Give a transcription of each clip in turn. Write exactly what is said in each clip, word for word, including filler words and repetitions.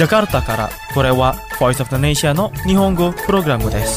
ジャカルタからこれは Voice of the Nation の日本語プログラムです。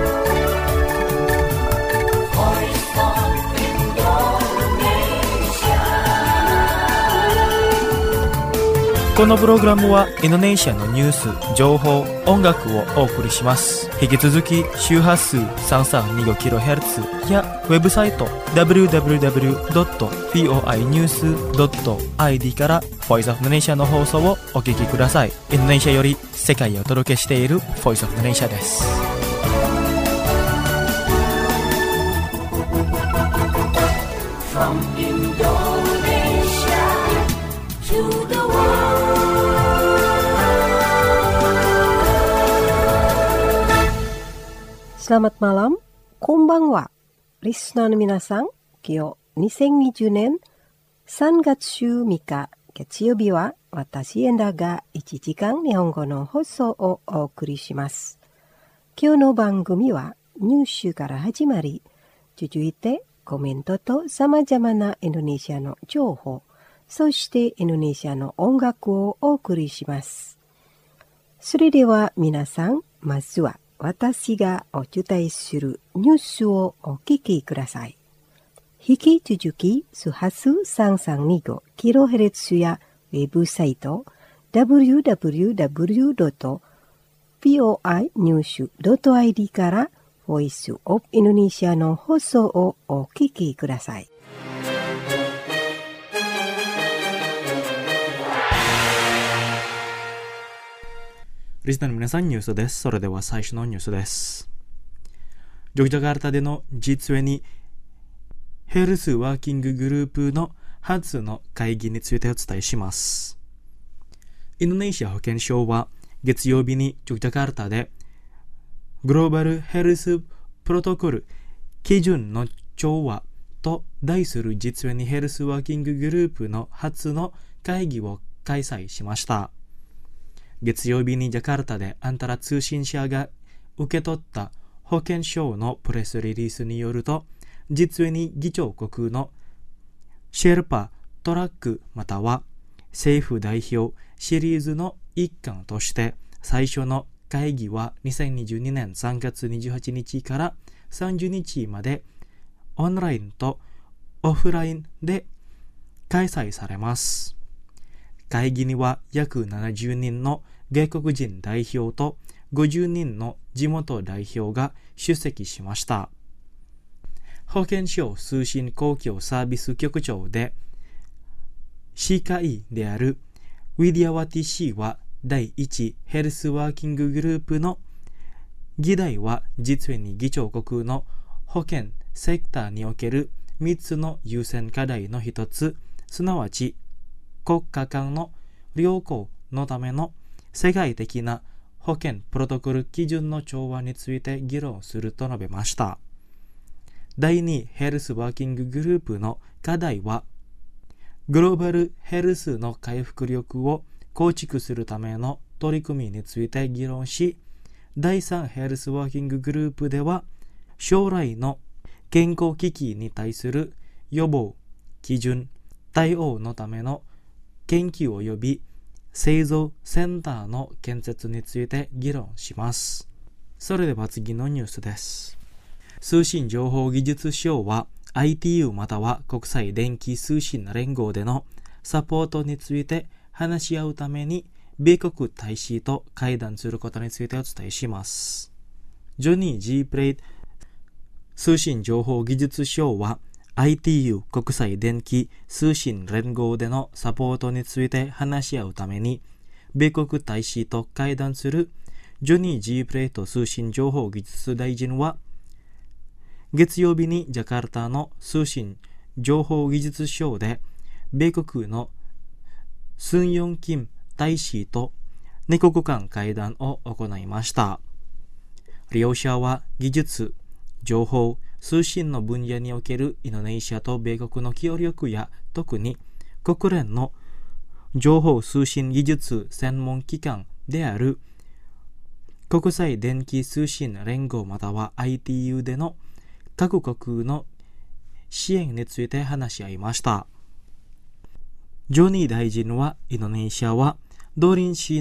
このプログラムはインドネシアのニュース、情報、音楽をお送りします。引き続き周波数 さんさんにごキロヘルツ やウェブサイト ダブリューダブリューダブリュードットフォーアイニュースドットアイディー から Voice of the Nation の放送をお聞きください。インドネシアより世界をお届けしている Voice of the Nation です。From Indonesia to the world. Selamat malam, konbanwa. Listenerの皆さん、今日にせんにじゅうねんさんがつじゅうみっか月曜日は私エンダがいちじかん日本語の放送をお送りします。今日の番組はニュースから始まり、続いてコメントと様々なインドネシアの情報、そしてインドネシアの音楽をお送りします。それでは皆さん、まずは私がお伝えするニュースをお聞きください。引き続き、周波数さんさんにごキロヘルツ やウェブサイト ダブリューダブリューダブリュードットフォーアイニュースドットアイディー からボイスオブインドネシアの放送をお聞きください。 リスナーの皆さん、ニュースです。それでは最初のニュースです。ジョグジャカルタでの ジートゥエンティ ヘルスワーキンググループの初の会議についてお伝えします。インドネシア保健省は月曜日にジョグジャカルタでグローバルヘルスプロトコル基準の調和と題する ジートゥエンティ ヘルスワーキンググループの初の会議を開催しました。月曜日にジャカルタでアンタラ通信社が受け取った保健省のプレスリリースによると、実に議長国のシェルパトラックまたは政府代表シリーズの一環として最初の会議はにせんにじゅうにねんさんがつにじゅうはちにちからさんじゅうにちまでオンラインとオフラインで開催されます。会議には約ななじゅうにんの外国人代表とごじゅうにんの地元代表が出席しました。保健省通信公共サービス局長で司会であるウィディアワティ氏は第一ヘルスワーキンググループの議題は実に議長国の保健セクターにおけるみっつの優先課題の一つ、すなわち国家間の良好のための世界的な保健プロトコル基準の調和について議論すると述べました。第二ヘルスワーキンググループの課題は、グローバルヘルスの回復力を構築するための取り組みについて議論し、第三ヘルスワーキンググループでは、将来の健康危機に対する予防、基準、対応のための研究及び製造センターの建設について議論します。それでは次のニュースです。通信情報技術省は アイティーユー または国際電気通信連合でのサポートについて話し合うために米国大使と会談することについてお伝えします。ジョニー・ジー・プレイ通信情報技術省はアイティーユー 国際電気通信連合でのサポートについて話し合うために米国大使と会談するジョニー・ジー・プレイト通信情報技術大臣は月曜日にジャカルタの通信情報技術省で米国のスンヨンキム大使とに国間会談を行いました。両者は技術、情報、通信の分野におけるインドネシアと米国の協力や特に国連の情報通信技術専門機関である国際電気通信連合または アイティーユー での各国の支援について話し合いました。ジョニー大臣はインドネシアはドーリン市の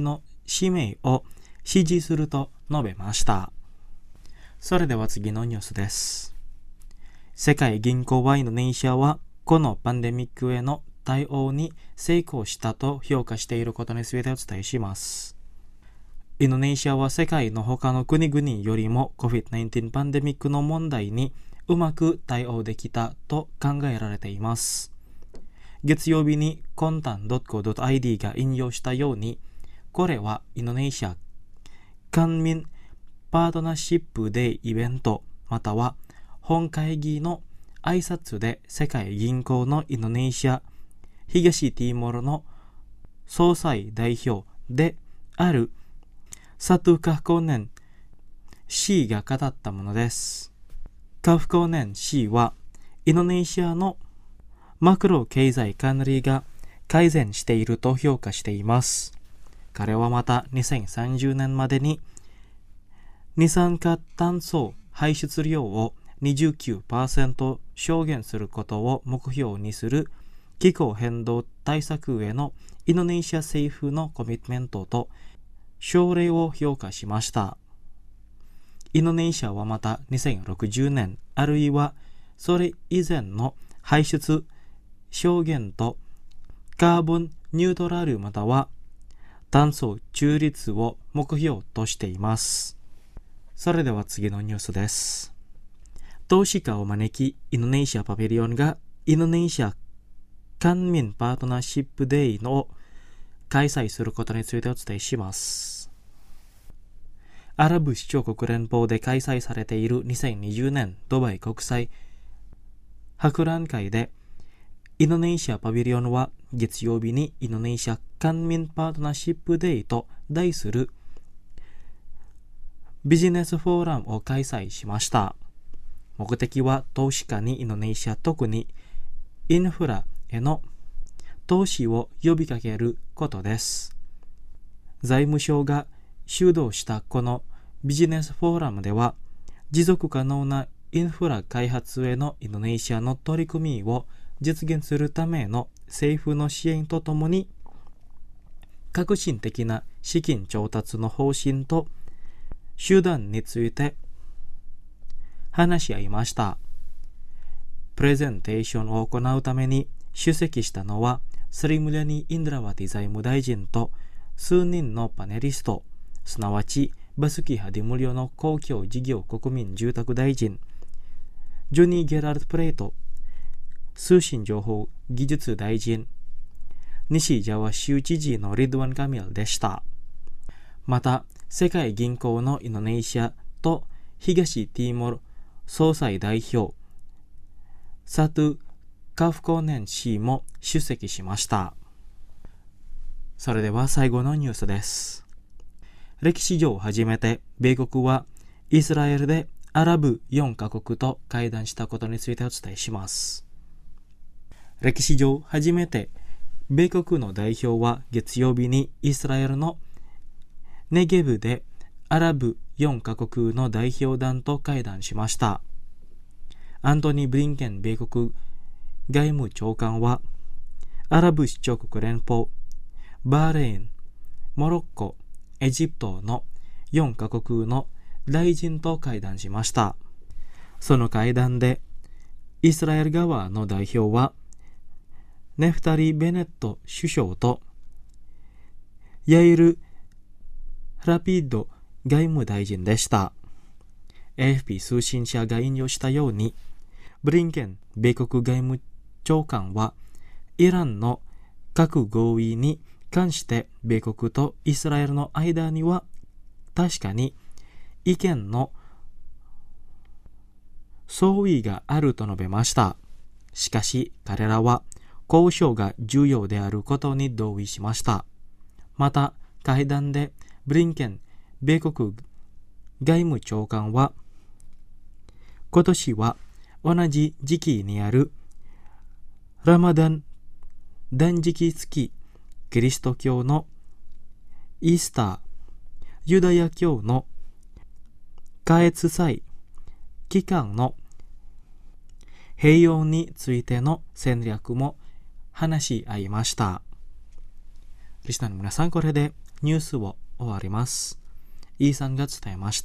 使命を支持すると述べました。それでは次のニュースです。世界銀行はインドネシアはこのパンデミックへの対応に成功したと評価していることについてお伝えします。インドネシアは世界の他の国々よりも コビッドナインティーン パンデミックの問題にうまく対応できたと考えられています。月曜日にコンタン ドットコー ドット アイディー が引用したように、これはインドネシア官民パートナーシップデーイベントまたは本会議の挨拶で世界銀行のインドネシア東ティモールの総裁代表であるサトゥカフコネン氏が語ったものです。カフコネン氏はインドネシアのマクロ経済管理が改善していると評価しています。彼はまたにせんさんじゅうねんまでに二酸化炭素排出量を にじゅうきゅうパーセント 削減することを目標にする気候変動対策へのインドネシア政府のコミットメントと奨励を評価しました。インドネシアはまたにせんろくじゅうねんあるいはそれ以前の排出削減とカーボンニュートラルまたは炭素中立を目標としています。それでは次のニュースです。投資家を招きインドネシアパビリオンがインドネシア官民パートナーシップデーを開催することについてお伝えします。アラブ首長国連邦で開催されているにせんにじゅうねんドバイ国際博覧会でインドネシアパビリオンは月曜日にインドネシア官民パートナーシップデーと題するビジネスフォーラムを開催しました。目的は投資家にインドネシア特にインフラへの投資を呼びかけることです。財務省が主導したこのビジネスフォーラムでは持続可能なインフラ開発へのインドネシアの取り組みを実現するための政府の支援とともに革新的な資金調達の方針と手段について話し合いました。プレゼンテーションを行うために出席したのはスリムリャニ・インドラワティ財務大臣と数人のパネリスト、すなわちバスキ・ハディムリョの公共事業国民住宅大臣、ジョニー・ゲラルド・プレート通信情報技術大臣、西ジャワ州知事のリドワン・カミルでした。また、世界銀行のインドネシアと東ティモール総裁代表、サトゥ・カフコネン氏も出席しました。それでは最後のニュースです。歴史上初めて米国はイスラエルでアラブよんカ国と会談したことについてお伝えします。歴史上初めて米国の代表は月曜日にイスラエルのネゲブでアラブよんカ国の代表団と会談しました。アントニー・ブリンケン米国外務長官はアラブ首長国連邦、バーレーン、モロッコ、エジプトのよんカ国の大臣と会談しました。その会談でイスラエル側の代表はネフタリ・ベネット首相とヤイル・ラピッド外務大臣でした。エーエフピー 通信社が引用したように、ブリンケン米国外務長官はイランの核合意に関して米国とイスラエルの間には確かに意見の相違があると述べました。しかし彼らは交渉が重要であることに同意しました。また会談でブリンケン米国外務長官は今年は同じ時期にあるラマダン断食月キリスト教のイースター、ユダヤ教の過越祭期間の併用についての戦略も話し合いました。リスナーの皆さん、これでニュースを終わります。イーさんが伝えました。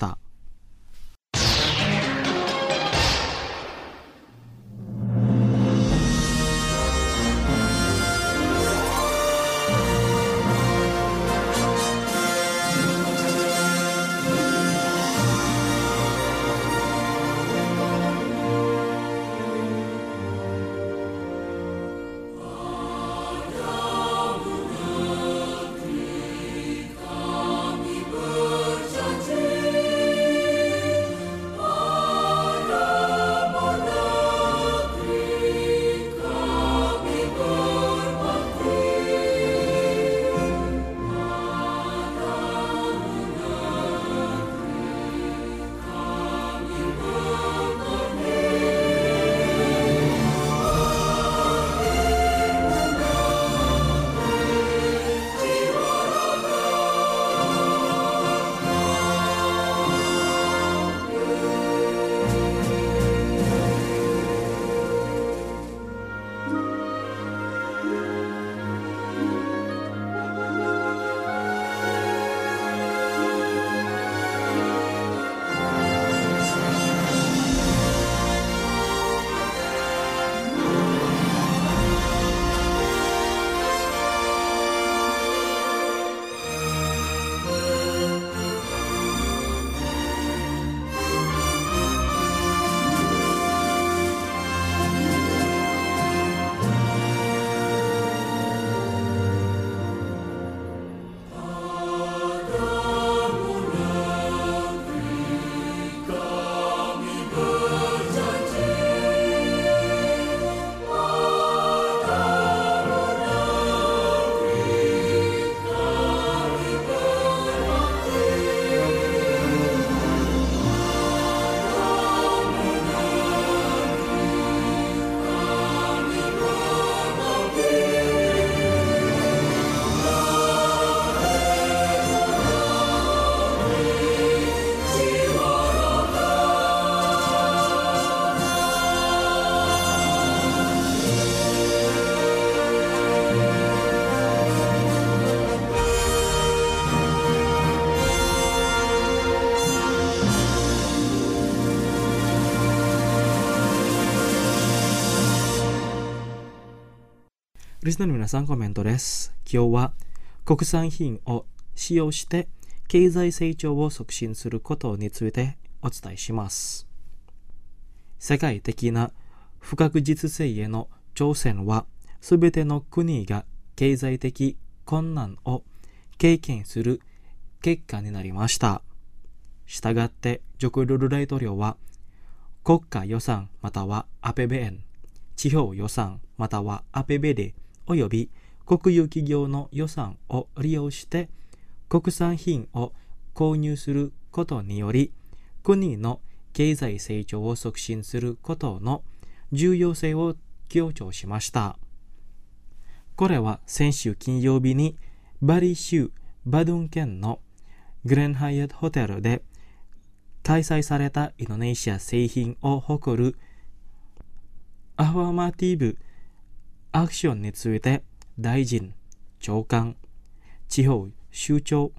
リスナーの皆さん、コメントです。今日は国産品を使用して経済成長を促進することについてお伝えします。世界的な不確実性への挑戦は、すべての国が経済的困難を経験する結果になりました。したがって、ジョコルル大統領は、国家予算またはアペベエン、地方予算またはアペベデおよび国有企業の予算を利用して国産品を購入することにより、国の経済成長を促進することの重要性を強調しました。これは先週金曜日にバリ州バドゥン県のグレンハイアットホテルで開催されたインドネシア製品を誇るアファーマティブアクションについて大臣、長官、地方首長、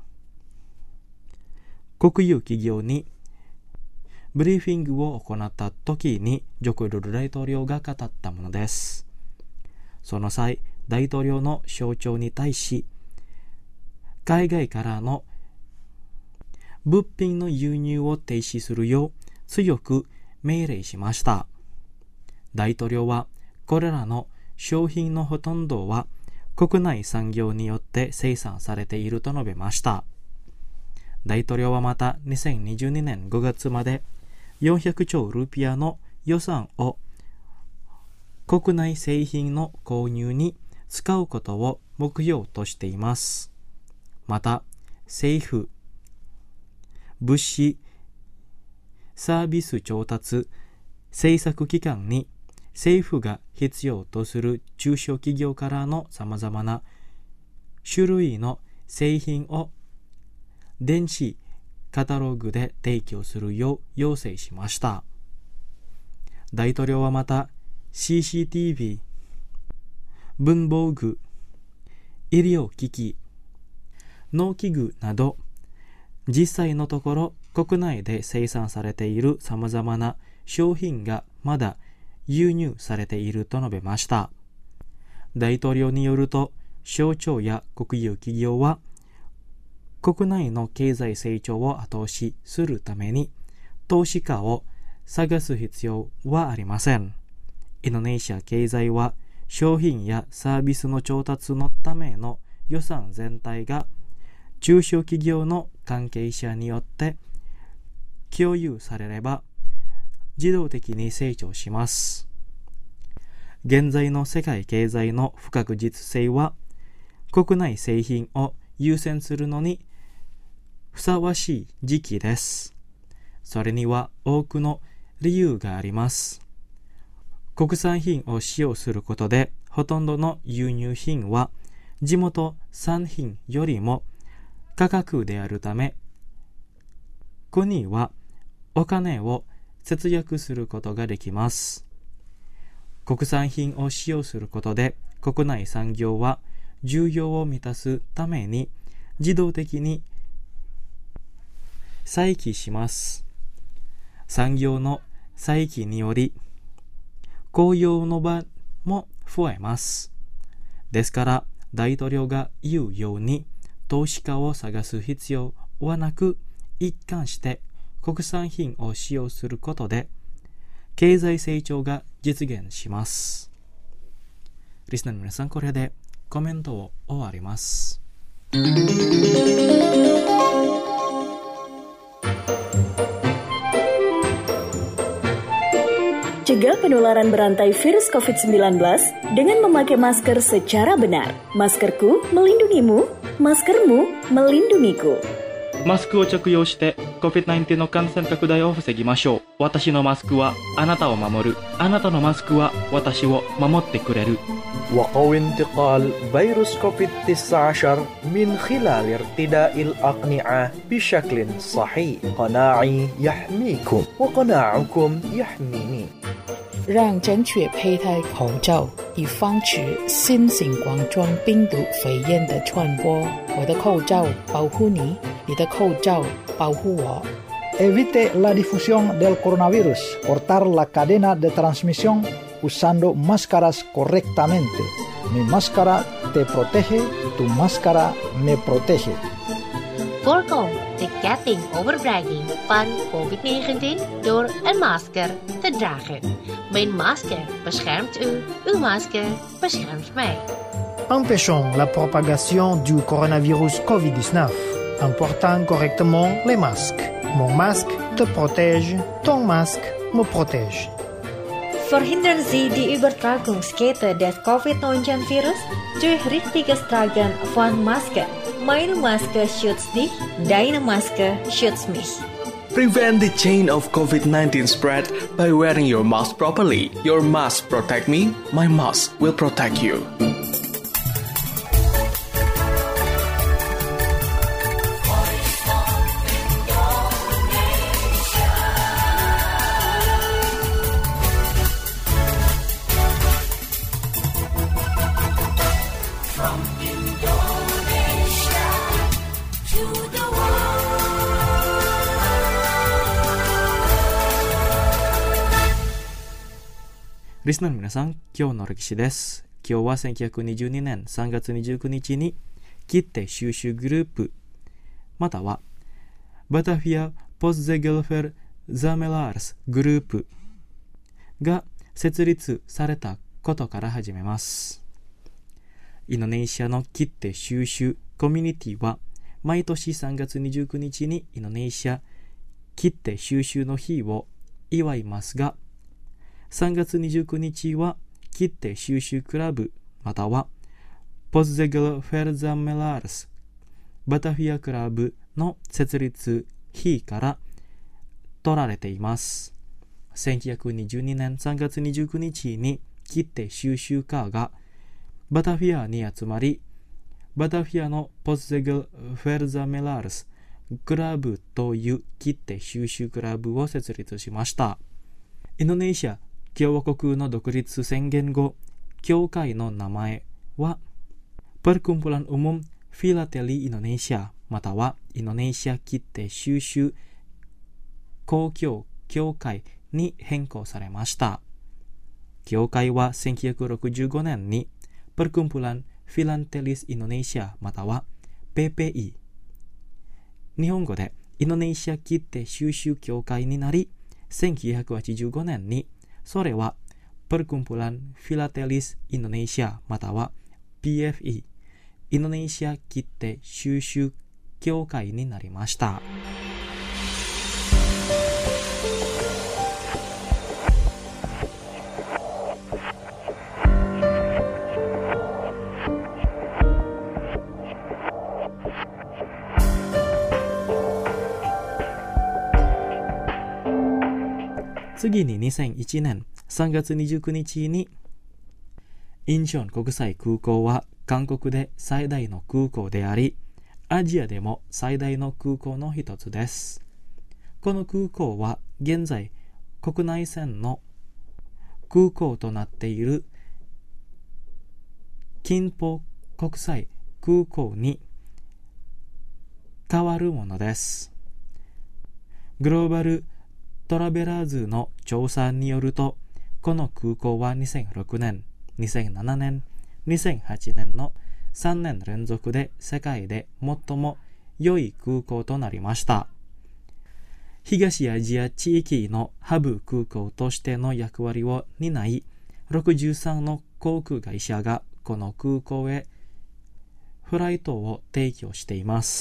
国有企業にブリーフィングを行った時にジョコルル大統領が語ったものです。その際、大統領の象徴に対し、海外からの物品の輸入を停止するよう強く命令しました。大統領はこれらの商品のほとんどは国内産業によって生産されていると述べました。大統領はまたにせんにじゅうにねんごがつまでよんひゃくちょうルピアの予算を国内製品の購入に使うことを目標としています。また、政府、物資、サービス調達、政策機関に政府が必要とする中小企業からのさまざまな種類の製品を電子カタログで提供するよう要請しました。大統領はまた シーシーティーブイ、文房具、医療機器、 農機具など、実際のところ国内で生産されているさまざまな商品がまだ輸入されていると述べました。大統領によると、省庁や国有企業は国内の経済成長を後押しするために投資家を探す必要はありません。インドネシア経済は商品やサービスの調達のための予算全体が中小企業の関係者によって共有されれば自動的に成長します。現在の世界経済の不確実性は国内製品を優先するのにふさわしい時期です。それには多くの理由があります。国産品を使用することで、ほとんどの輸入品は地元産品よりも価格であるため、国はお金を節約することができます。国産品を使用することで、国内産業は需要を満たすために自動的に再起します。産業の再起により雇用の場も増えます。ですから大統領が言うように投資家を探す必要はなく、一貫して国産品を使用することで経済成長が実現します。リスナーの皆さん、これでコメントを終わります。 Cegah penularan berantai virus covid sembilan belas dengan memakai masker secara benar. Maskerku melindungimu, maskermu melindungiku. マスクを着用して コビッドナインティーン の感染拡大を防ぎましょう。私のマスクはあなたを守る。あなたのマスクは私を守ってくれる。 وقوي انتقال فيروس كوفيد تسعة عشر من خلال ارتداء الأقنعة بشكل صحيح. قناعي يحميكم وقناعكم يحميني. 让正确佩戴口罩，以防止新型冠状病毒肺炎的传播。我的口罩保护你，你的口罩保护我。 Evite la difusión del coronavirus. Cortar la cadena de transmisión usando máscaras correctamente. Mi máscara te protege, tu máscara me protege. Voorkom de ketting overbreiding van covid negentien door een masker te dragen. Mijn masker beschermt u, uw masker beschermt mij. Empêchons la propagation du coronavirus covid dix-neuf en portant correctement les masques. Mon masque te protège, ton masque me protège. Verhindern Sie die Übertragungskette des covid neunzehn virus durch richtiges Tragen von Maske. Meine Maske schützt dich, deine Maske schützt mich. Prevent the chain of covid nineteen spread by wearing your mask properly. Your mask protect me, my mask will protect you. リスナーの皆さん、今日の歴史です。今日はせんきゅうひゃくにじゅうにねんさんがつにじゅうくにちに切手収集グループまたはバタフィア・ポスゼゲルフェル・ザメラースグループが設立されたことから始めます。インドネシアの切手収集コミュニティは毎年さんがつにじゅうくにちにインドネシア切手収集の日を祝いますが、さんがつにじゅうくにちは切手収集クラブまたはポスゼゲルフェルザメラースバタフィアクラブの設立日から取られています。せんきゅうひゃくにじゅうにねんさんがつにじゅうくにちに切手収集家がバタフィアに集まり、バタフィアのポスゼゲルフェルザメラースクラブという切手収集クラブを設立しました。インドネシア共和国の独立宣言後、教会の名前は Perkumpulan Umum フィラテリーインドネシアまたはインドネシア切手収集公共協会に変更されました。協会はせんきゅうひゃくろくじゅうごねんにPerkumpulan Filatelis Indonesiaまたは ピーピーイー、日本語でインドネシア切手収集協会になり、せんきゅうひゃくはちじゅうごねんにそれはPerkumpulan Filatelis Indonesiaまたは ピーエフイー、インドネシア切手収集協会になりました。次ににせんいちねんさんがつにじゅうくにちにインチョン国際空港は韓国で最大の空港であり、アジアでも最大の空港の一つです。この空港は現在国内線の空港となっているキンポ国際空港に変わるものです。グローバルトラベラーズの調査によると、この空港はにせんろくねん、にせんななねん、にせんはちねんのさんねん連続で世界で最も良い空港となりました。東アジア地域のハブ空港としての役割を担い、ろくじゅうさんの航空会社がこの空港へフライトを提供しています。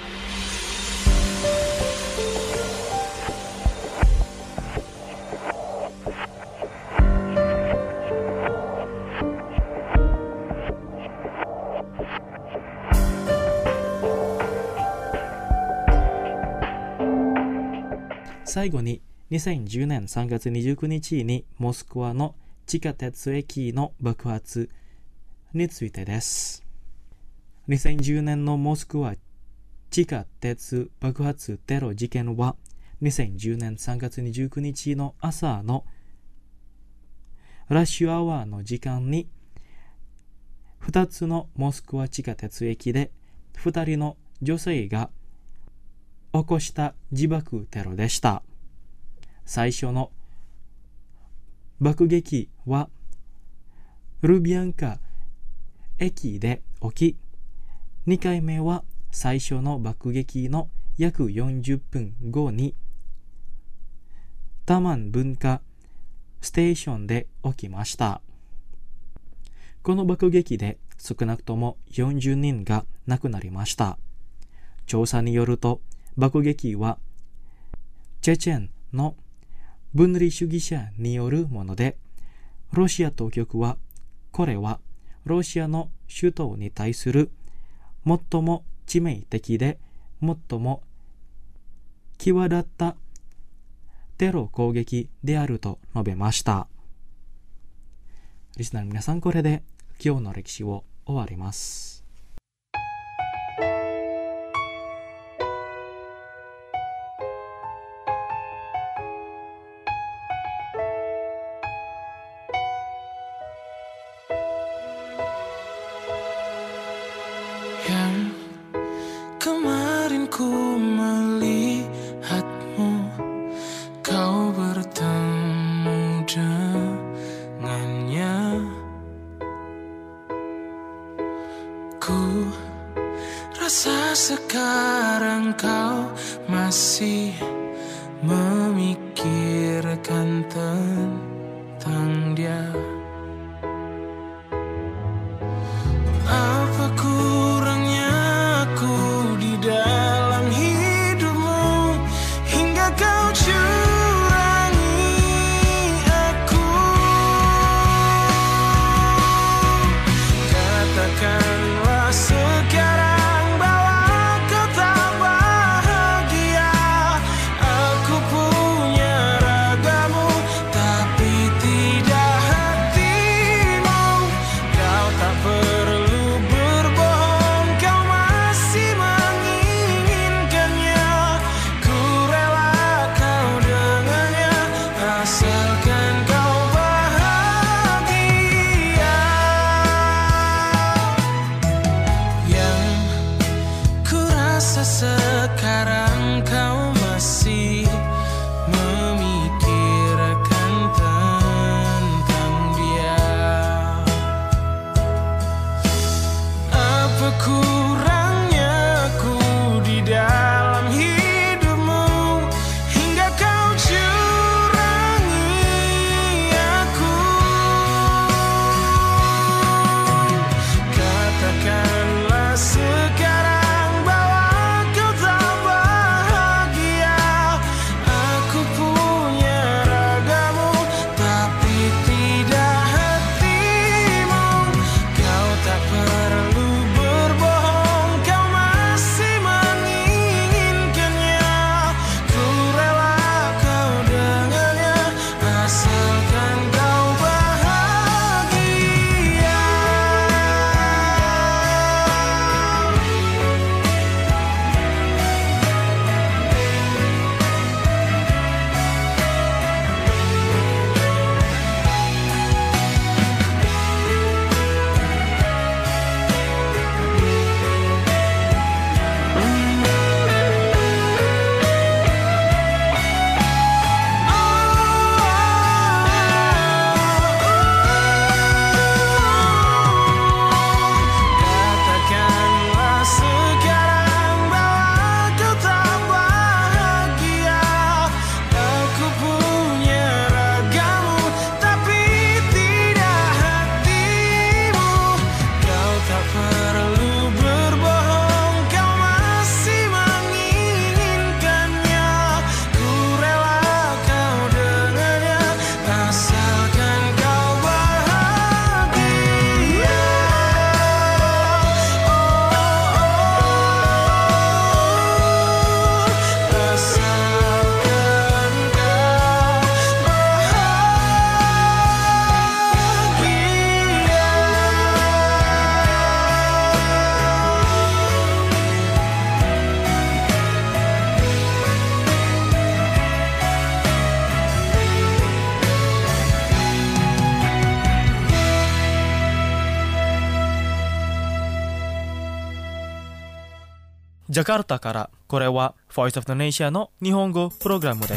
最後ににせんじゅうねんさんがつにじゅうくにちにモスクワの地下鉄駅の爆発についてです。にせんじゅうねんのモスクワ地下鉄爆発テロ事件はにせんじゅうねんさんがつにじゅうくにちの朝のラッシュアワーの時間にふたつのモスクワ地下鉄駅でふたりの女性が起こした自爆テロでした。最初の爆撃はルビアンカ駅で起き、にかいめは最初の爆撃の約よんじゅっぷんごにタマン文化ステーションで起きました。この爆撃で少なくともよんじゅうにんが亡くなりました。調査によると爆撃はチェチェンの分離主義者によるもので、ロシア当局はこれはロシアの首都に対する最も致命的で最も際立ったテロ攻撃であると述べました。リスナーの皆さん、これで今日の歴史を終わります。 Kemarin ku melihatmu, kau bertemu dengannya. Ku rasa sekarang kau masih memikirkan tentang dia. Apa kurangnya aku di dalam hidupmu hingga kau curangi aku? Katakanlah sekarang bahwa kau tak bahagia. Aku punya ragamu tapi tidak hati. ジャカルタから、これは Voice of Indonesia の日本語プログラムです。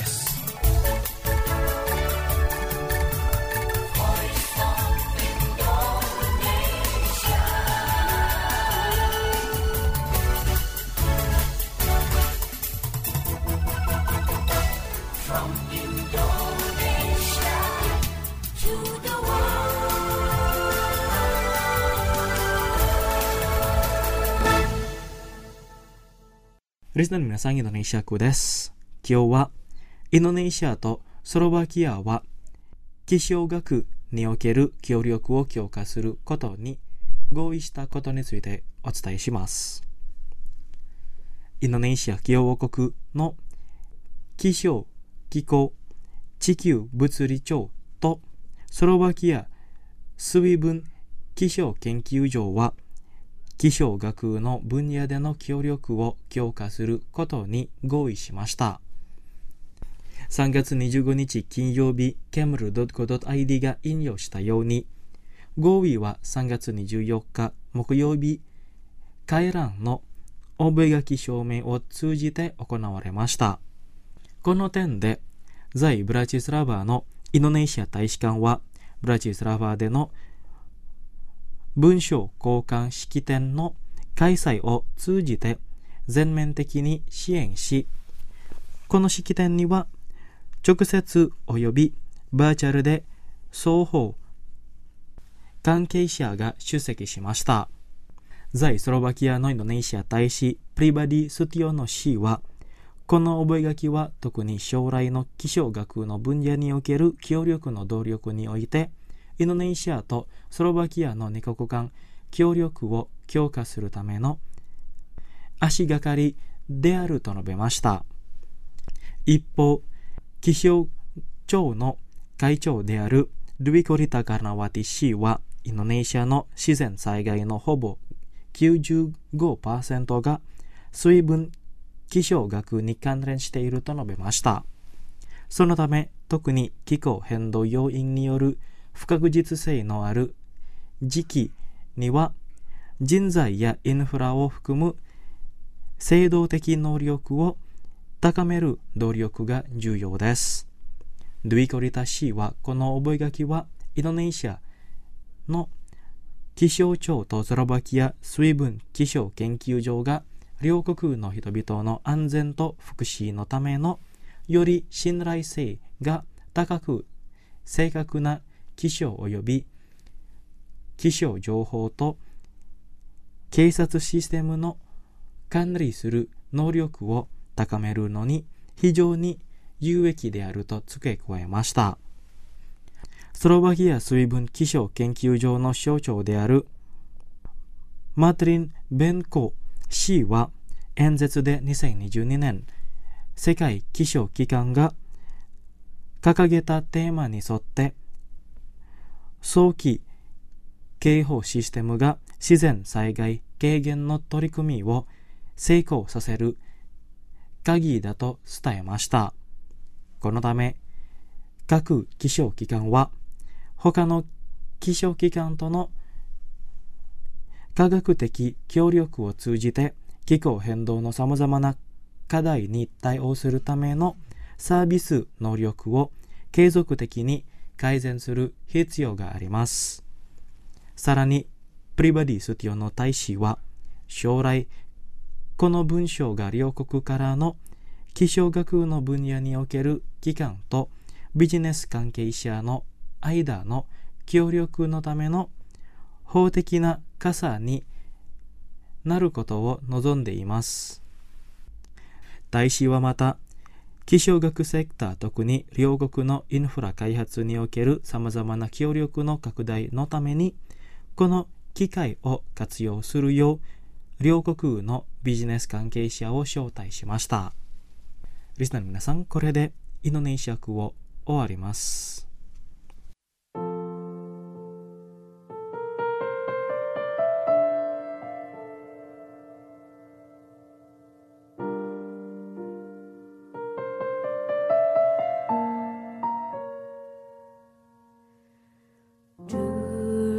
リスナーの皆さん、インドネシア語です。今日はインドネシアとスロバキアは気象学における協力を強化することに合意したことについてお伝えします。インドネシア共和国の気象、気候、地球物理庁とスロバキア水分気象研究所は気象学の分野での協力を強化することに合意しました。さんがつにじゅうごにち金曜日、ケムル ドットコ ドット アイディー が引用したように、合意はさんがつにじゅうよっか木曜日、回覧の覚書証明を通じて行われました。この点で、在ブラチスラバのインドネシア大使館は、ブラチスラバでの文書交換式典の開催を通じて全面的に支援し、この式典には直接及びバーチャルで双方関係者が出席しました。在スロバキアのインドネシア大使プリバディ・スティオノ氏は、この覚書は特に将来の気象学の分野における協力の努力において、インドネシアとスロバキアの二国間協力を強化するための足がかりであると述べました。一方、気象庁の会長であるドゥイコリタ・カルナワティ氏は、インドネシアの自然災害のほぼ きゅうじゅうごパーセント が水分気象学に関連していると述べました。そのため、特に気候変動要因による不確実性のある時期には、人材やインフラを含む制度的能力を高める努力が重要です。ドゥイコリタ氏は、この覚書はインドネシアの気象庁とスロバキア水分気象研究所が両国の人々の安全と福祉のためのより信頼性が高く正確な気象及び気象情報と警察システムの管理する能力を高めるのに非常に有益であると付け加えました。スロバキア水分気象研究所の所長であるマトリン・ベンコ氏は演説でにせんにじゅうにねん世界気象機関が掲げたテーマに沿って早期警報システムが自然災害軽減の取り組みを成功させる鍵だと伝えました。このため、各気象機関は他の気象機関との科学的協力を通じて気候変動のさまざまな課題に対応するためのサービス能力を継続的に改善する必要があります。さらに、プリバディ・スティオの大使は、将来、この文章が両国からの気象学の分野における機関とビジネス関係者の間の協力のための法的な傘になることを望んでいます。大使はまた、気象学セクター、特に両国のインフラ開発におけるさまざまな協力の拡大のために、この機会を活用するよう、両国のビジネス関係者を招待しました。リスナーの皆さん、これでインドネシア語を終わります。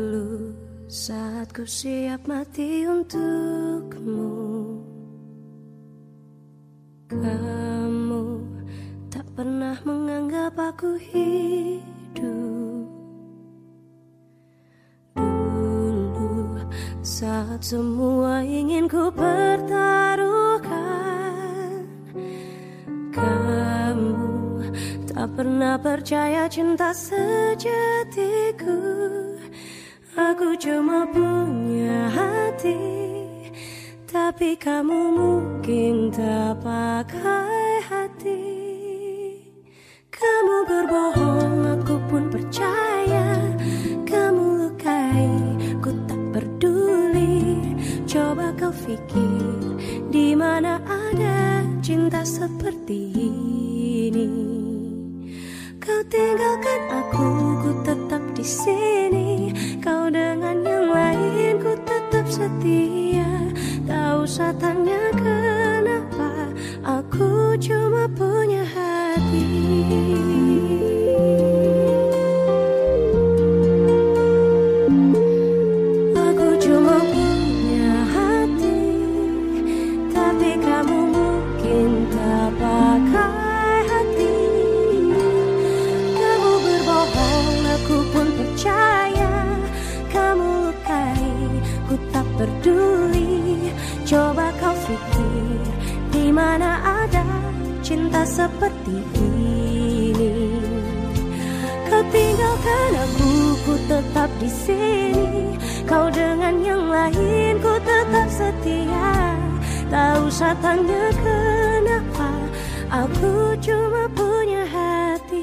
Saat ku siap mati untukmu, hidup. Dulu saat semua ingin ku pertaruhkan, kamu tak pernah percaya cinta sejatiku. Aku cuma punya hati, tapi kamu mungkin tak pakai hati. Kamu berbohong, aku pun percaya. Kamu lukai, ku tak peduli. Coba kau pikir, di mana ada cinta seperti ini. Kau tinggalkan aku, ku tetap di sini. Kau dengan yang lain, ku tetap setia. Tak usah tanya kenapa, aku cuma punya hati. Aku cuma punya hati, tapi kamu mungkin tak pakai hati. Kamu berbohong, aku pun percaya. Kamu lukai, ku tak peduli. Coba kau pikir, di mana ada cinta seperti ini. Kau tinggalkan aku, ku tetap di sini. Kau dengan yang lain, ku tetap setia. Tak usah tanya kenapa, aku cuma punya hati.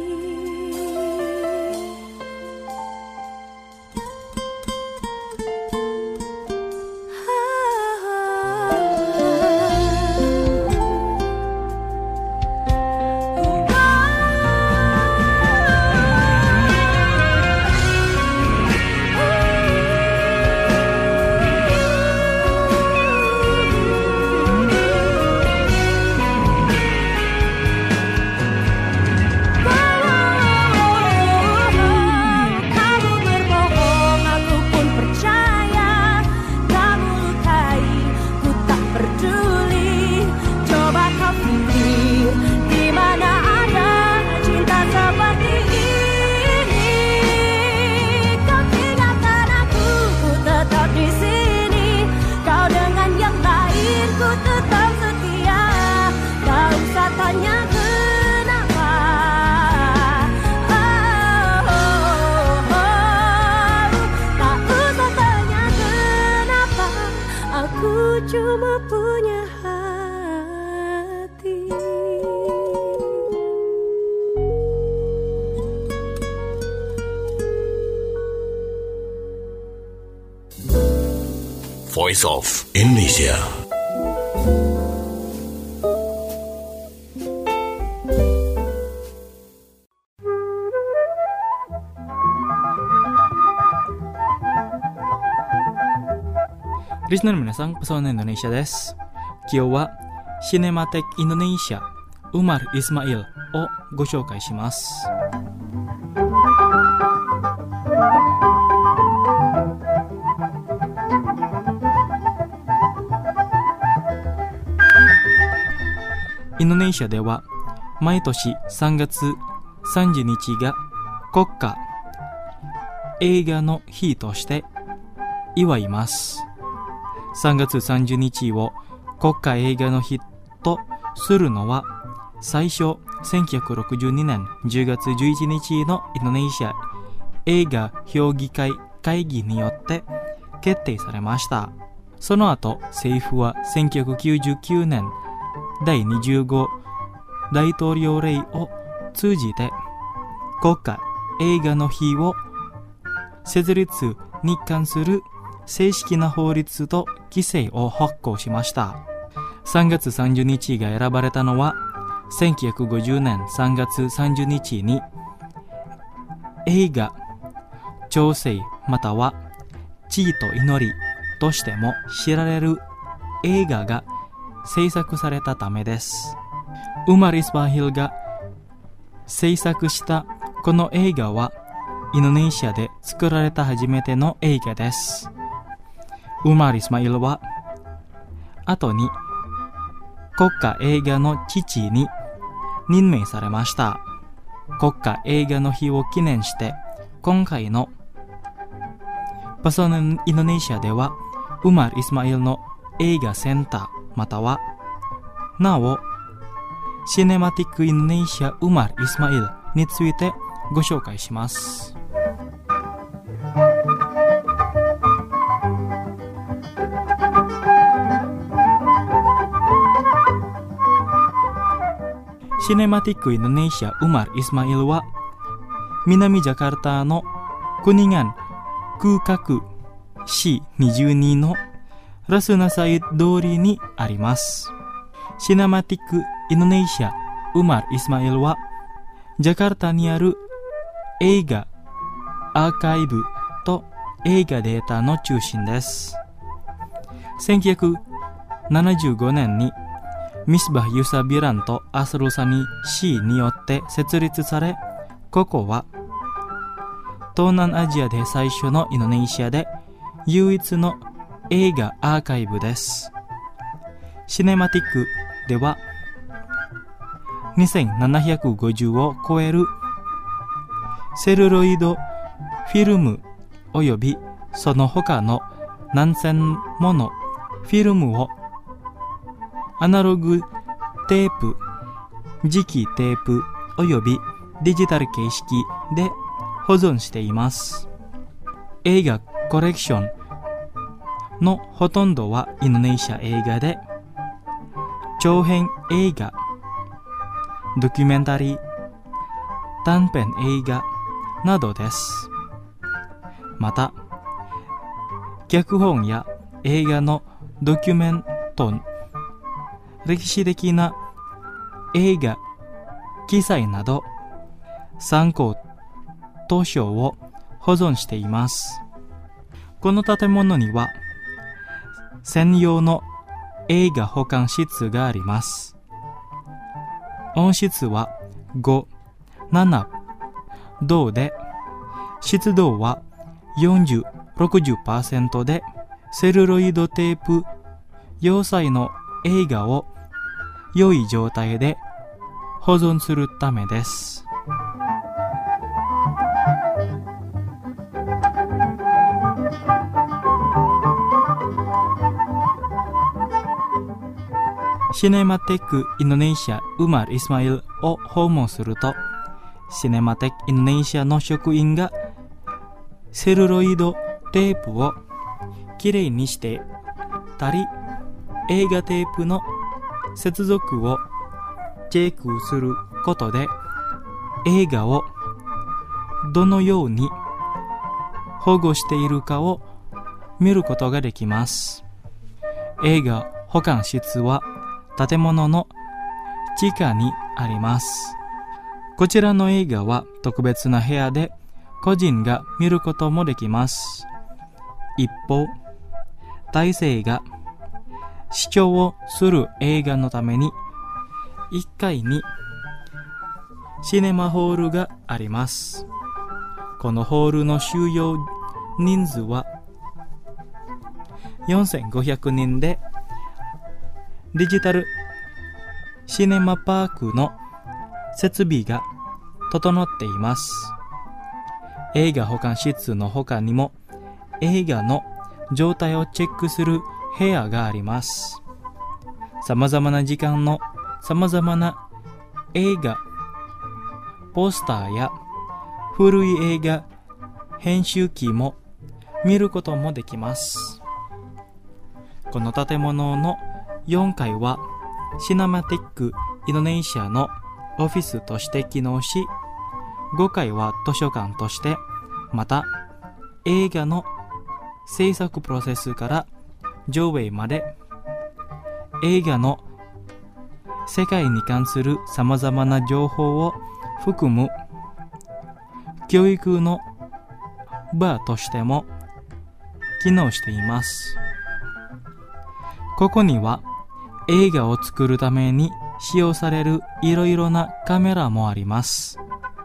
Cuma punya hati. Voice of Indonesia. Listener minasan, Pesona Indonesia desu. Kyou wa Cinematheque Indonesia Umar Ismail o go shoukai shimasu. Indonesia では毎年さんがつさんじゅうにちが国家映画の日として祝います。さんがつさんじゅうにちを国家映画の日とするのは最初せんきゅうひゃくろくじゅうにねんじゅうがつじゅういちにちのインドネシア映画評議会会議によって決定されました。その後政府はせんきゅうひゃくきゅうじゅうきゅうねんだいにじゅうご大統領令を通じて国家映画の日を設立に関する正式な法律と規制を発行しました。さんがつさんじゅうにちが選ばれたのはせんきゅうひゃくごじゅうねんさんがつさんじゅうにちに映画調整または地位と祈りとしても知られる映画が制作されたためです。ウマル・イスマイルが制作したこの映画はインドネシアで作られた初めての映画です。ウマル・イスマイルは後に国家映画の父に任命されました。 国家映画の日を記念して、今回のパソナインドネシアではウマール・イスマイルの映画センターまたはなおシネマティック・インドネシア・ウマール・イスマイルについてご紹介します。シネマティック・インドネシア・ウマール・イスマイルは南ジャカルタのクニガン空角 シーにじゅうに のラスナサイド通りにあります。シネマティック・インドネシア・ウマール・イスマイルはジャカルタにある映画アーカイブと映画データの中心です。せんきゅうひゃくななじゅうごねんにミスバ・ユサビランとアスルサニ・シーによって設立され、ここは東南アジアで最初のインドネシアで唯一の映画アーカイブです。シネマティックではにせんななひゃくごじゅうを超えるセルロイドフィルムおよびその他の何千ものフィルムをアナログテープ、磁気テープおよびデジタル形式で保存しています。映画コレクションのほとんどはインドネシア映画で、長編映画、ドキュメンタリー、短編映画などです。また、脚本や映画のドキュメント、歴史的な映画、記載など参考図書を保存しています。この建物には専用の映画保管室があります。音質はご、ななどうで、湿度はよんじゅう、ろくじゅっパーセント で、セルロイドテープ要塞の映画を良い状態で保存するためです。シネマテックインドネシアウマール・イスマイルを訪問すると、シネマテックインドネシアの職員がセルロイドテープをきれいにしてたり、映画テープの接続をチェックすることで映画をどのように保護しているかを見ることができます。映画保管室は建物の地下にあります。こちらの映画は特別な部屋で個人が見ることもできます。一方、大勢が視聴をする映画のためにいっかいにシネマホールがあります。このホールの収容人数はよんせんごひゃくにんで、デジタルシネマパークの設備が整っています。映画保管室の他にも映画の状態をチェックする部屋があります。様々な時間の様々な映画、ポスターや古い映画編集機も見ることもできます。この建物のよんかいはシネマティックインドネシアのオフィスとして機能し、ごかいは図書館として、また映画の制作プロセスから上映まで映画の世界に関する様々な情報を含む教育の場としても機能しています。ここには映画を作るために使用されるいろいろなカメラもあります。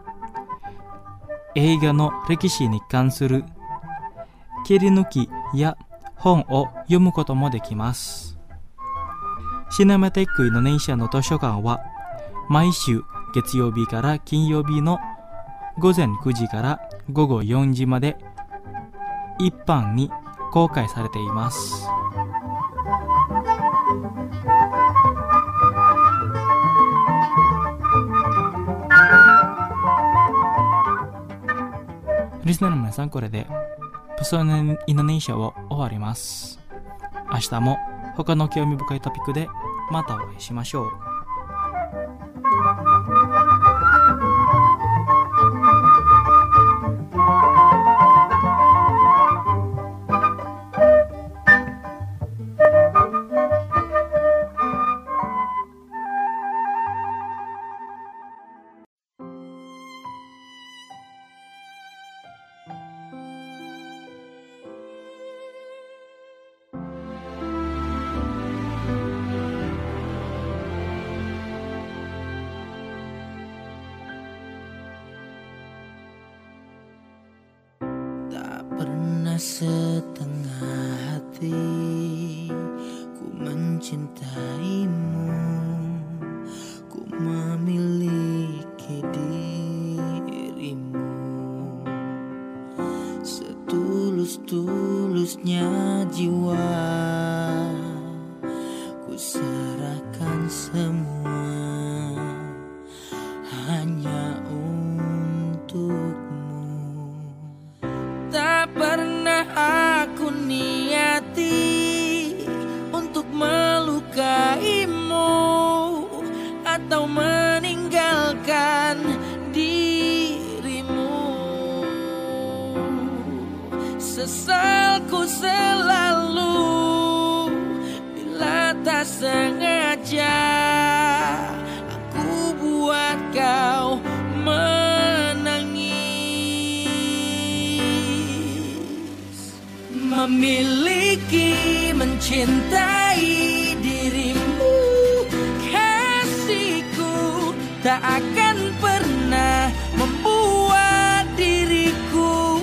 映画の歴史に関する切り抜きや本を読むこともできます。シネマテックインドネシアの図書館は毎週月曜日から金曜日の午前くじから午後よじまで一般に公開されています。リスナーの皆さん、これでプソネインドネシアを終わります。明日も他の興味深いトピックでまたお会いしましょう。 Setengah hati ku mencintaimu, ku memiliki dirimu, setulus-tulusnya jiwa ku serahkan semua hanya untukmu. Tak pernah aku niati untuk melukaimu atau meninggalkan dirimu. Sesalku selalu bila tak sengaja aku buat kau memiliki, mencintai dirimu, kasihku tak akan pernah membuat diriku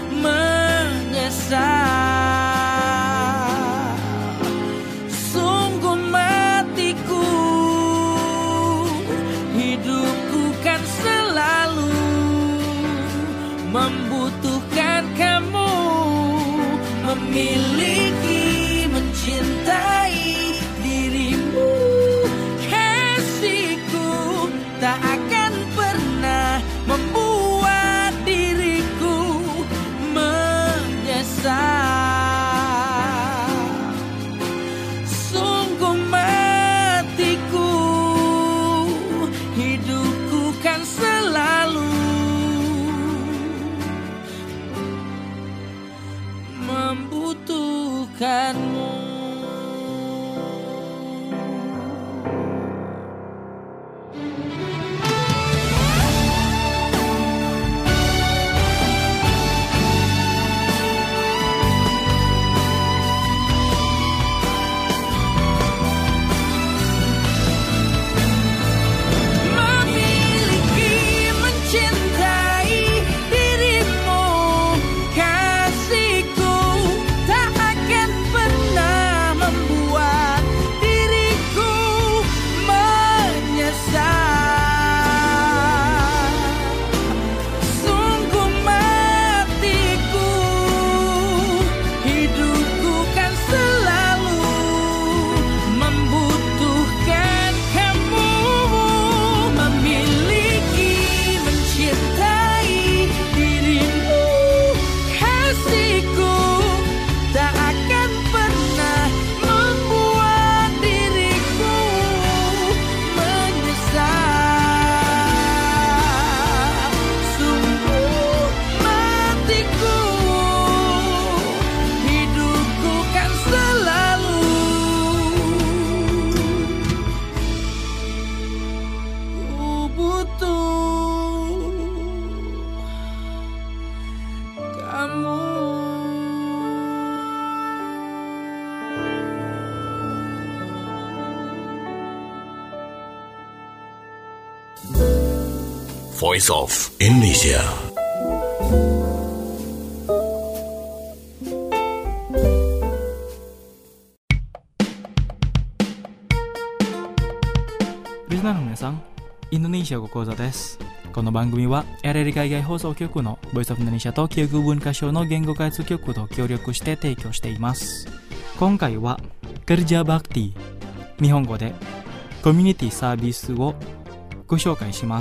menyesal. Sungguh matiku, hidupku kan selalu membutuhkan kamu. Memiliki, mencintai dirimu, kasihku tak akan pernah membuat diriku menyesal. Sungguh matiku, hidupku kan selalu membutuhkanmu. Voice of Indonesia. Listener minasan, Indonesia Indonesia 語講座です。この番組は エルエル 海外放送局のボイスオブインドネシアと記憶文化省の言語開発局と協力して提供しています。今回はKerja Bakti、日本語でコミュニティサービスをご紹介します。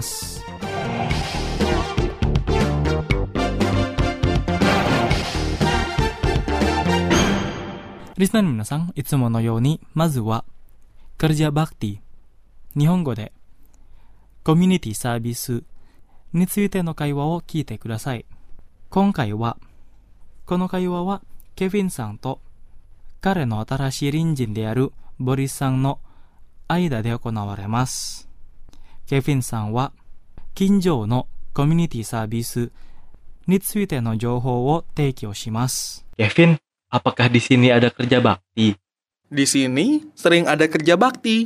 リスナーの皆さん、いつものようにまずはKerja Bakti、日本語でコミュニティサービスについての会話を聞いてください。今回はこの会話はケビンさんと彼の新しい隣人であるボリスさんの間で行われます。ケビンさんは近所のコミュニティサービスについての情報を提供します。 Kevin, apakah di sini ada kerja bakti? Di sini sering ada kerja bakti.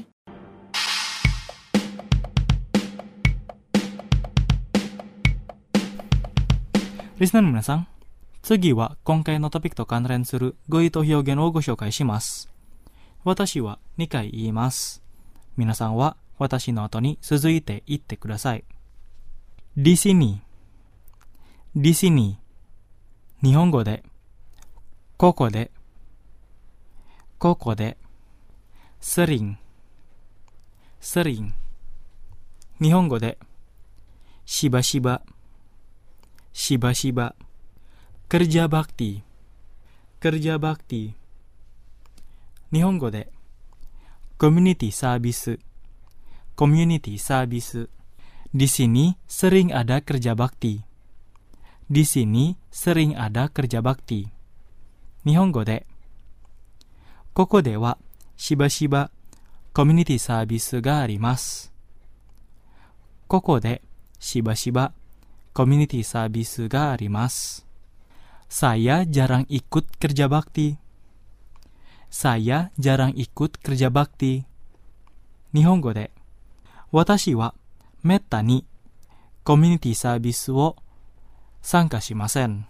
Listenerの皆さん、次は今回のトピックと関連する語彙と表現をご紹介します。私はにかい言います。皆さんは私の後に続いて言ってください。di sini、di sini、日本語で、ここで、ここで、sering、sering、日本語で、しばしば、しばしば、kerja bakti、kerja bakti、日本語で、コミュニティサービス、コミュニティサービス。Di sini sering ada kerja bakti。Di sini sering ada kerja bakti。日本語で、ここではしばしばコミュニティサービスがあります。ここでしばしばコミュニティサービスがあります。Saya jarang ikut kerja bakti。Saya jarang ikut kerja bakti。日本語で、私はめったにコミュニティサービスを参加しません。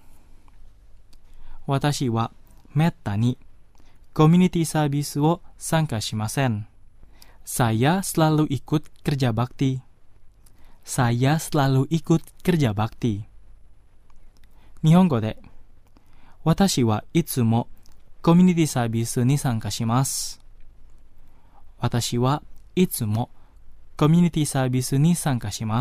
私はめったにコミュニティサービスを参加しません。Saya selalu ikut kerja bakti。Saya selalu ikut kerja bakti。日本語で、私はいつもコミュニティサービスに参加します。私はいつもコミュニティサービスに参加します。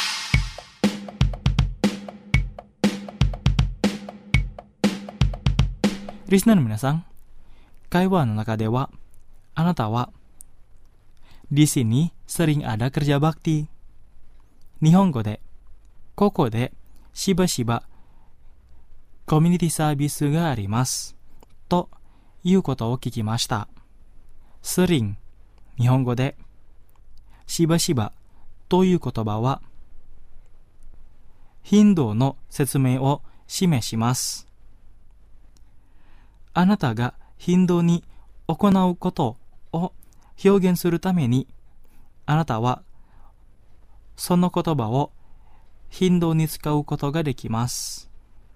リスナーの皆さん、会話の中では、あなたは、di sini sering ada kerja bakti。日本語で、ここでしばしばコミュニティサービスがあります。ということを聞きました。sering、日本語で、しばしばという言葉は、頻度の説明を示します。あなたが頻度に行うことを表現するために、あなたはその言葉を頻度に使うことができます。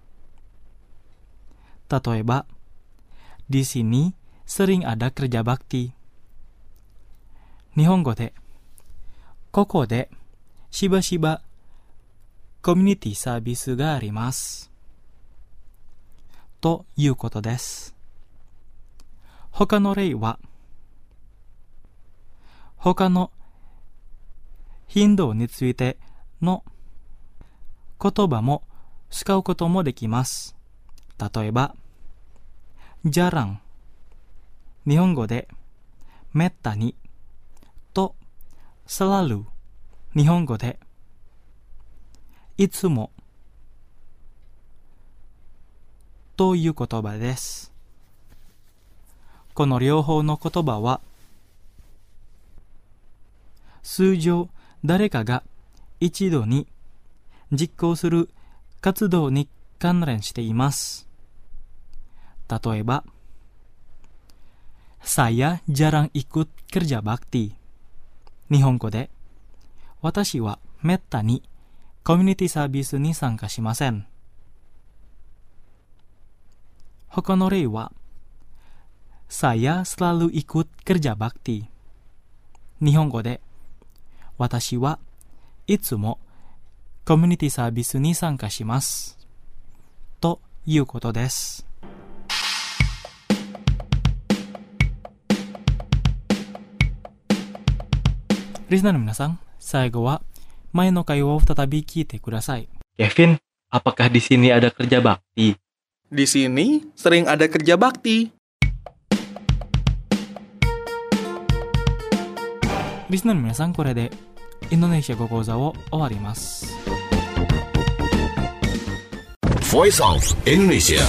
例えば、di sini sering ada kerja bakti。日本語で、ここでしばしばコミュニティサービスがあります。ということです。他の例は、他の頻度についての言葉も使うこともできます。例えば、jarang、日本語でめったにとselalu、日本語でいつもという言葉です。この両方の言葉は通常誰かが一度に実行する活動に関連しています。例えば、Saya jarang ikut kerja bakti。日本語で、私はめったにコミュニティサービスに参加しません。他の例は、Saya selalu ikut kerja bakti。日本語で、私はいつもコミュニティサービスに参加しますということです。リスナーの皆さん、最後は前の会話を再び聞いてください。 Kevin, apakah di sini ada kerja bakti? Di sini sering ada kerja bakti. リスナーの皆さん、これでインドネシア語講座を終わります。 Voice of Indonesia.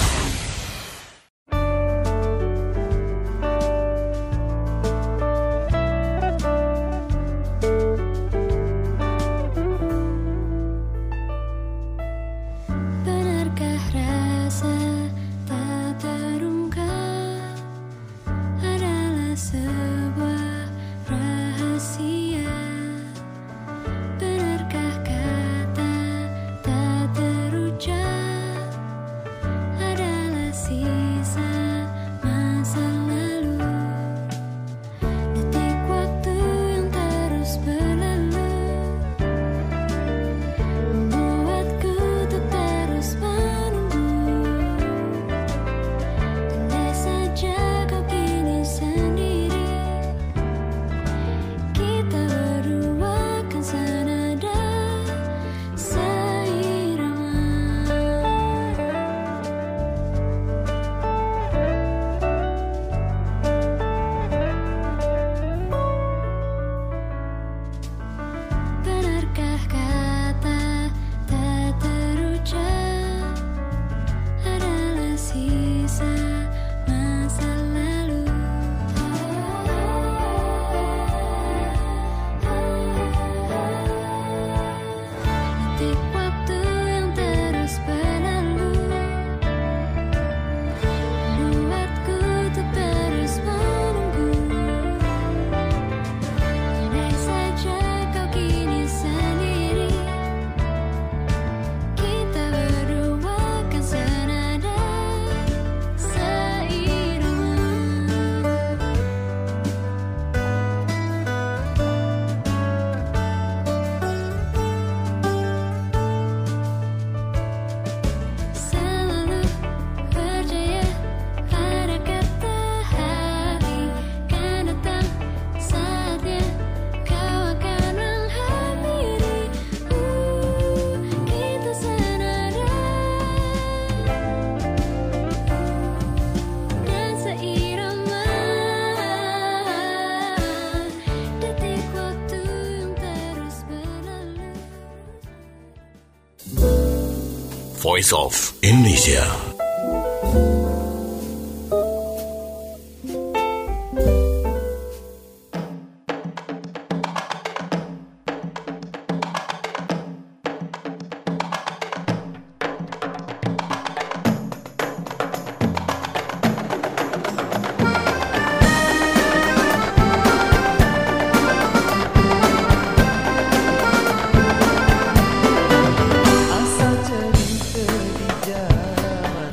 Voice of Indonesia. Asal cerita di zaman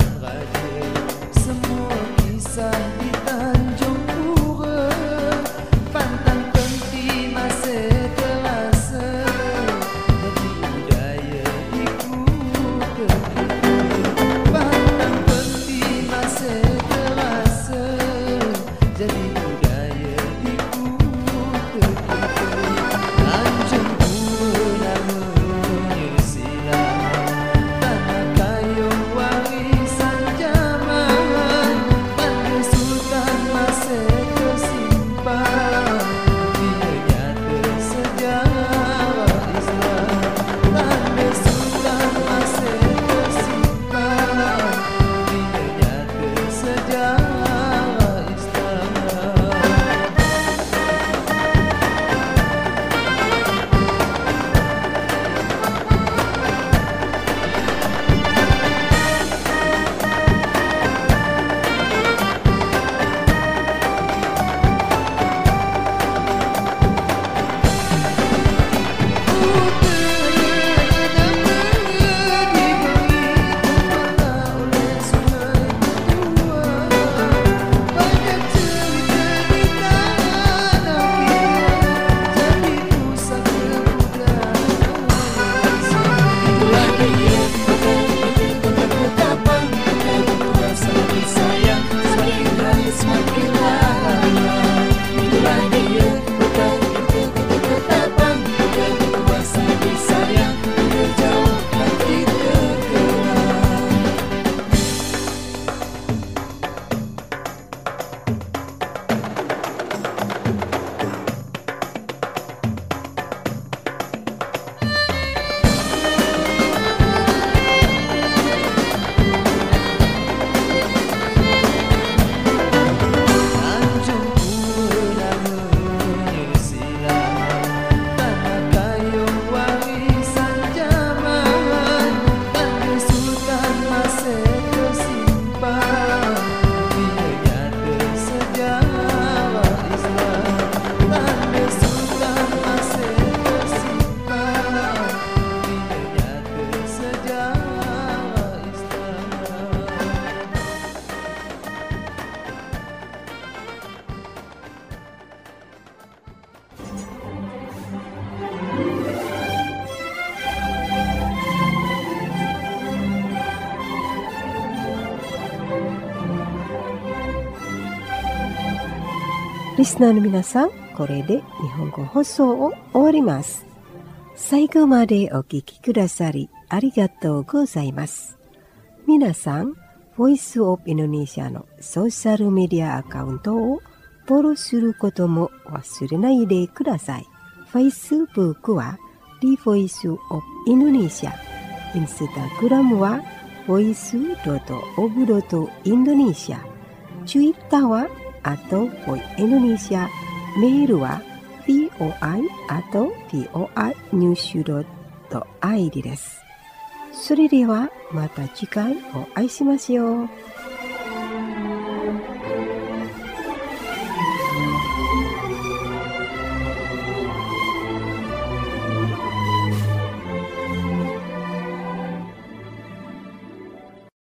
リスナーの皆さん、これで日本語放送を終わります。最後までお聞きくださりありがとうございます。皆さん、ボイスオブインドネシアのソーシャルメディアアカウントをフォローすることも忘れないでください。Facebook は The Voice of Indonesia、Instagram は ボイスドットオブドットインドネシア、Twitter はあと ボイ インドネシア、メールは ボイ あと ボイ ニュース ドットアイディー です。それではまた次回お会いしましょう。